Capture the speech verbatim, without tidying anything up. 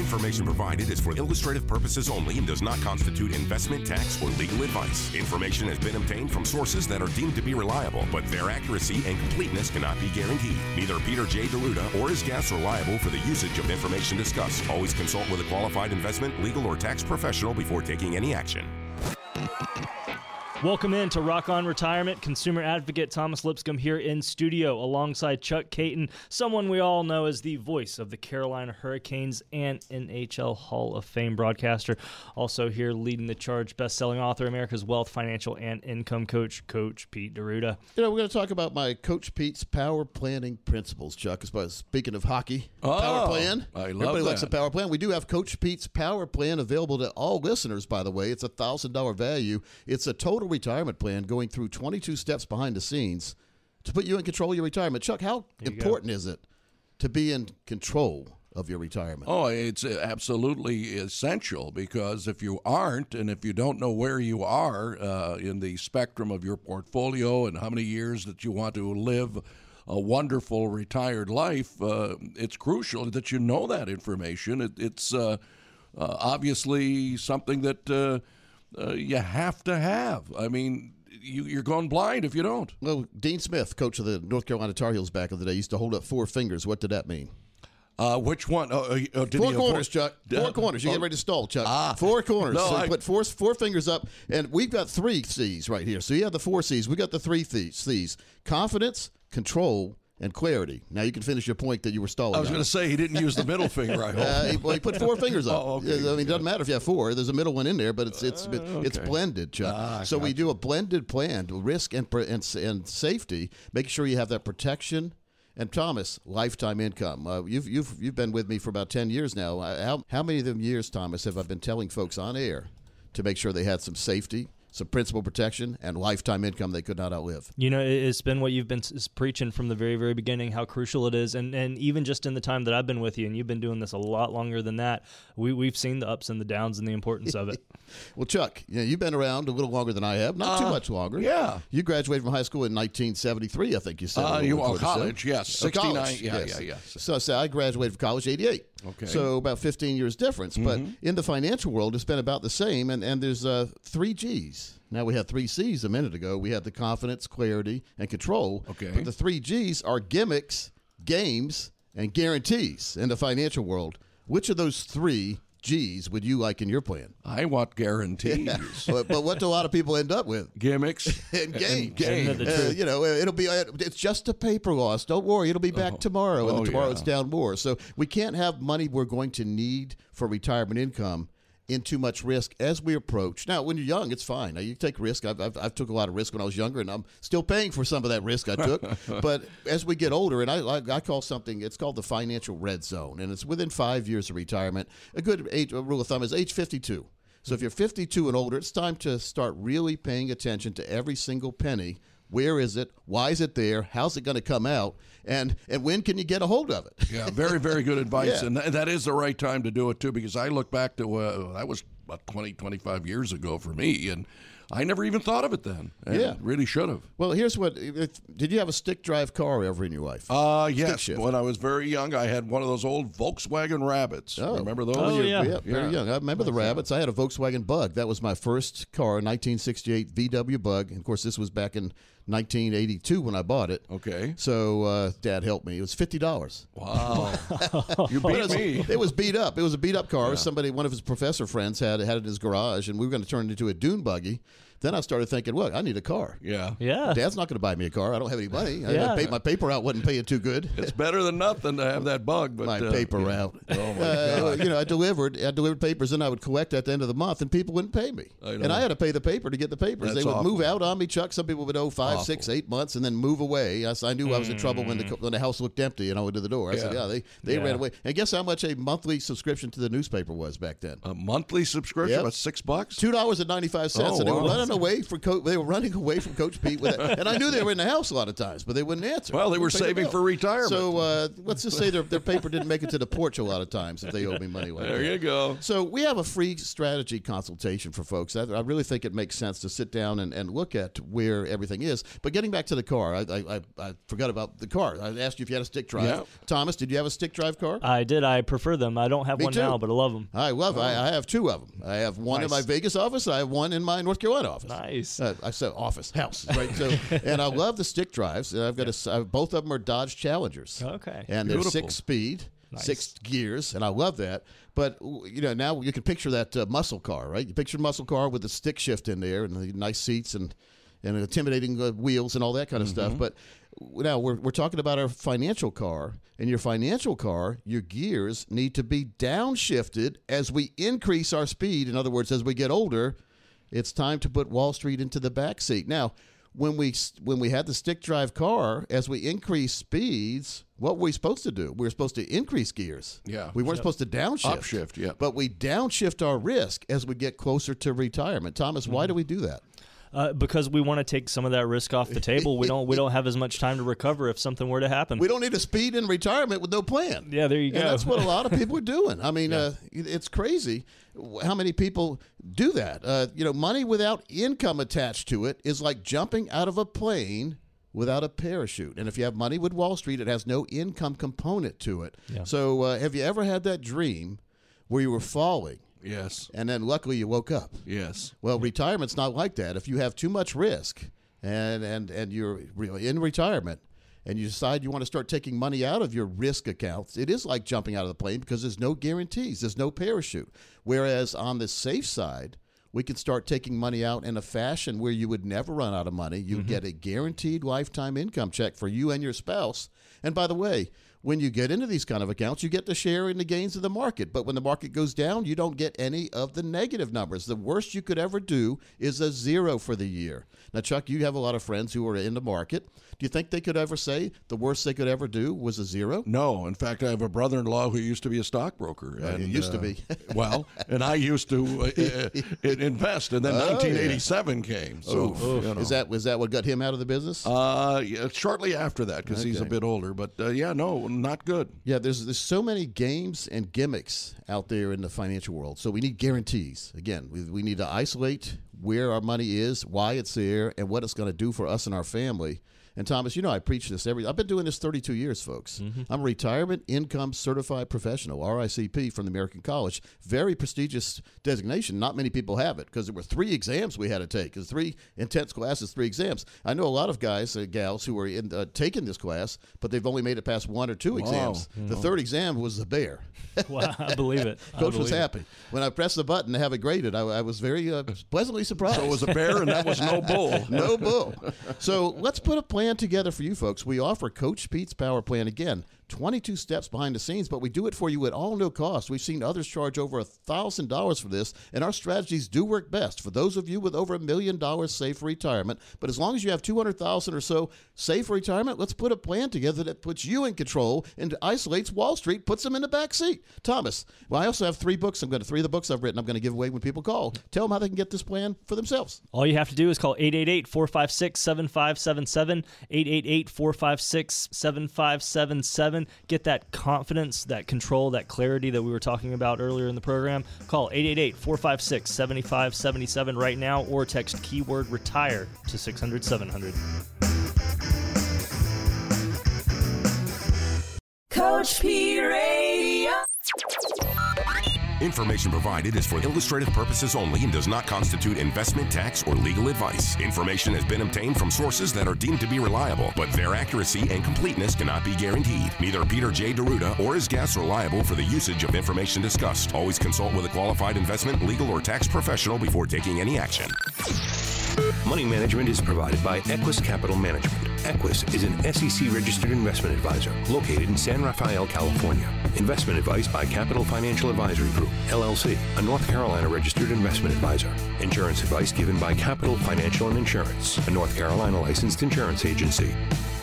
Information provided is for illustrative purposes only and does not constitute investment, tax, or legal advice. Information has been obtained from sources that are deemed to be reliable, but their accuracy and completeness cannot be guaranteed. Neither Peter J. Deruta or his guests are liable for the usage of information discussed. Always consult with a qualified investment, legal, or tax professional before taking any action. Welcome in to Rock On Retirement. Consumer advocate Thomas Lipscomb here in studio alongside Chuck Caton, someone we all know as the voice of the Carolina Hurricanes and N H L Hall of Fame broadcaster. Also here leading the charge, best-selling author, America's Wealth, Financial, and Income Coach, Coach Pete Deruta. You know, we're going to talk about my Coach Pete's power planning principles, Chuck. Speaking of hockey, oh, power plan. I love Everybody that. likes a power plan. We do have Coach Pete's power plan available to all listeners, by the way. It's a one thousand dollars value. It's a total retirement plan going through twenty-two steps behind the scenes to put you in control of your retirement. Chuck, how important is it to be in control of your retirement? Oh, it's absolutely essential, because if you aren't, and if you don't know where you are uh, in the spectrum of your portfolio and how many years that you want to live a wonderful retired life, uh, it's crucial that you know that information. It, it's uh, uh, obviously something that uh, uh, you have to have. I mean, you, you're going blind if you don't. Well, Dean Smith, coach of the North Carolina Tar Heels back in the day, used to hold up four fingers. What did that mean? Uh, which one? Oh, uh, did four he corners, Chuck. Four uh, corners. You oh, get ready to stall, Chuck. Ah. Four corners. No, so I, you put four, four fingers up, and we've got three C's right here. So you have the four C's. We got the three C's: confidence, control, and clarity. Now you can finish your point that you were stalling. I was going to say he didn't use the middle finger. I hope. Uh, he, well, he put four fingers up. Oh, okay. I mean, it doesn't matter if you have four. There's a middle one in there, but it's it's Uh, okay. it's blended, Chuck. Ah, so we gotcha. do a blended plan, risk and and, and safety, making sure you have that protection. And Thomas, lifetime income. Uh, you've you've you've been with me for about ten years now. Uh, How how many of them years, Thomas, have I been telling folks on air to make sure they had some safety, some principal protection, and lifetime income they could not outlive? You know, it's been what you've been s- preaching from the very, very beginning, how crucial it is. And and even just in the time that I've been with you, and you've been doing this a lot longer than that, we, we've seen the ups and the downs and the importance of it. Well, Chuck, you know, you've been around a little longer than I have, not too Uh, much longer. yeah. You graduated from high school in nineteen seventy-three, I think you said. Uh, a little you before well, the show. college, yes, Uh, sixty-nine. college, yeah, yes. yeah, yeah. So, so I graduated from college eighty-eight. Okay. So about fifteen years difference. But in the financial world, it's been about the same. And, and there's uh, three G's. Now, we had three C's a minute ago. We had the confidence, clarity, and control. Okay. But the three G's are gimmicks, games, and guarantees in the financial world. Which of those three G's would you like in your plan? I want guarantees. but, but what do a lot of people end up with? Gimmicks And games. games. Isn't it the Uh, truth? you know, it'll be, uh, it's just a paper loss. Don't worry. It'll be back Oh. tomorrow. And Oh, then tomorrow yeah. it's down more. So we can't have money we're going to need for retirement income in too much risk as we approach. Now, when you're young, it's fine. Now, you take risk. I've, I've, I've took a lot of risk when I was younger, and I'm still paying for some of that risk I took. But as we get older, and I, I, I call something, it's called the financial red zone, and it's within five years of retirement. A good age, a rule of thumb is age fifty-two. So if you're fifty-two and older, it's time to start really paying attention to every single penny. Where is it? Why is it there? How's it going to come out? And and when can you get a hold of it? Yeah, very, very good advice. Yeah. And th- that is the right time to do it, too, because I look back to, uh, that was about twenty, twenty-five years ago for me, and I never even thought of it then. And Yeah. really should have. Well, here's what. If, did you have a stick drive car ever in your life? Uh, Stick yes. shift. When I was very young, I had one of those old Volkswagen Rabbits. Oh. Remember those? Oh, yeah. Yeah, very Yeah. young. I remember the Rabbits. I had a Volkswagen Bug. That was my first car, nineteen sixty-eight V W Bug. And of course, this was back in nineteen eighty-two when I bought it. Okay. So uh, Dad helped me. It was fifty dollars. Wow. you But beat it was, me. it was beat up. It was a beat up car. Yeah. Somebody, one of his professor friends, had had it in his garage, and we were going to turn it into a dune buggy. Then I started thinking, look, I need a car. Yeah. Yeah. Dad's not going to buy me a car. I don't have any money. I, Yeah. I paid, my paper out wasn't paying too good. It's better than nothing to have that bug. But my uh, paper yeah. route. Oh, my Uh, God. you know, I delivered, I delivered papers, and I would collect at the end of the month, and people wouldn't pay me, I know. and I had to pay the paper to get the papers. That's they would awful. move out on me, Chuck. Some people would owe five, Awful. six, eight months, and then move away. I, I knew I was in trouble when the when the house looked empty, and I went to the door. I said, Yeah. "Yeah, they they Yeah. ran away." And guess how much a monthly subscription to the newspaper was back then? A monthly subscription? Yep. About six bucks? Two dollars and ninety five cents, Oh, and they were wow. running away from Coach. They were running away from Coach Pete, with it. And I knew they were in the house a lot of times, but they wouldn't answer. Well, they were Wouldn't pay the saving bill. for retirement. So uh, let's just say their their paper didn't make it to the porch a lot of times if they owed me money like There that. you go. So we have a free strategy consultation for folks. I, I really think it makes sense to sit down and, and look at where everything is. But getting back to the car, I, I, I, I forgot about the car. I asked you if you had a stick drive. Yeah. Thomas, did you have a stick drive car? I did. I prefer them. I don't have Me one too. now, but I love them. I love. I, I have two of them. I have one in my Nice. Vegas office. I have one in my North Carolina office. Nice. Uh, I said office, house, right? So, and I love the stick drives. I've got a, uh, both of them are Dodge Challengers. Okay. And they're Beautiful. six speed, Nice. six gears, and I love that. But you know, now you can picture that uh, muscle car, right? You picture a muscle car with the stick shift in there and the nice seats and and intimidating uh, wheels and all that kind of stuff. But now we're we're talking about our financial car. In your financial car, your gears need to be downshifted as we increase our speed. In other words, as we get older, it's time to put Wall Street into the back seat. Now, when we when we had the stick drive car, as we increase speeds, what were we supposed to do? We were supposed to increase gears. Yeah. We weren't supposed to downshift. Upshift, yeah. But we downshift our risk as we get closer to retirement. Thomas, why do we do that? Uh, because we want to take some of that risk off the table. We don't. We don't have as much time to recover if something were to happen. We don't need to speed in retirement with no plan. Yeah, there you go. And that's what a lot of people are doing. I mean, uh, it's crazy how many people do that. Uh, you know, money without income attached to it is like jumping out of a plane without a parachute. And if you have money with Wall Street, it has no income component to it. Yeah. So uh, have you ever had that dream where you were falling Yes. and then luckily you woke up? Yes. Well, retirement's not like that. If you have too much risk and, and, and you're really in retirement and you decide you want to start taking money out of your risk accounts, it is like jumping out of the plane because there's no guarantees. There's no parachute. Whereas on the safe side, we can start taking money out in a fashion where you would never run out of money. You mm-hmm. get a guaranteed lifetime income check for you and your spouse. And by the way, when you get into these kind of accounts, you get to share in the gains of the market. But when the market goes down, you don't get any of the negative numbers. The worst you could ever do is a zero for the year. Now, Chuck, you have a lot of friends who are in the market. Do you think they could ever say the worst they could ever do was a zero? No. In fact, I have a brother-in-law who used to be a stockbroker. Uh, and, he used uh, to be. Well, and I used to uh, uh, invest, and then Oh, nineteen eighty-seven yeah. came. So, oh, you know. is that was that what got him out of the business? Uh, yeah, shortly after that, because he's a Okay. bit older. But uh, yeah, no, not good. Yeah, there's there's so many games and gimmicks out there in the financial world. So we need guarantees. Again, we, we need to isolate where our money is, why it's there, and what it's going to do for us and our family. And Thomas, you know I preach this every. I've been doing this thirty-two years, folks. Mm-hmm. I'm a retirement income certified professional, R I C P, from the American College. Very prestigious designation. Not many people have it because there were three exams we had to take. There's three intense classes, three exams. I know a lot of guys, uh, gals, who are in, uh, taking this class, but they've only made it past one or two Wow. exams. The third exam was the bear. Wow, I believe it. I Coach was believe it. happy when I pressed the button to have it graded. I, I was very uh, pleasantly surprised. So it was a bear, and that was no bull. No bull. So let's put a plan together for you folks. We offer Coach Pete's Power Plan. Again, twenty-two steps behind the scenes, but we do it for you at all no cost. We've seen others charge over one thousand dollars for this, and our strategies do work best for those of you with over a million dollars saved for retirement. But as long as you have two hundred thousand dollars or so saved for retirement, let's put a plan together that puts you in control and isolates Wall Street, puts them in the back seat. Thomas, well, I also have three books. I'm going to three of the books I've written I'm going to give away when people call. Tell them how they can get this plan for themselves. All you have to do is call eight eight eight, four five six, seven five seven seven, eight eight eight, four five six, seven five seven seven. Get that confidence, that control, that clarity that we were talking about earlier in the program. Call eight eight eight, four five six, seven five seven seven right now or text keyword RETIRE to six hundred, seven hundred. Coach P Radio. Information provided is for illustrative purposes only and does not constitute investment, tax, or legal advice. Information has been obtained from sources that are deemed to be reliable, but their accuracy and completeness cannot be guaranteed. Neither Peter J. Deruta or his guests are liable for the usage of information discussed. Always consult with a qualified investment, legal, or tax professional before taking any action. Money management is provided by Equus Capital Management. Equus is an S E C-registered investment advisor located in San Rafael, California. Investment advice by Capital Financial Advisory Group, L L C, a North Carolina-registered investment advisor. Insurance advice given by Capital Financial and Insurance, a North Carolina licensed insurance agency.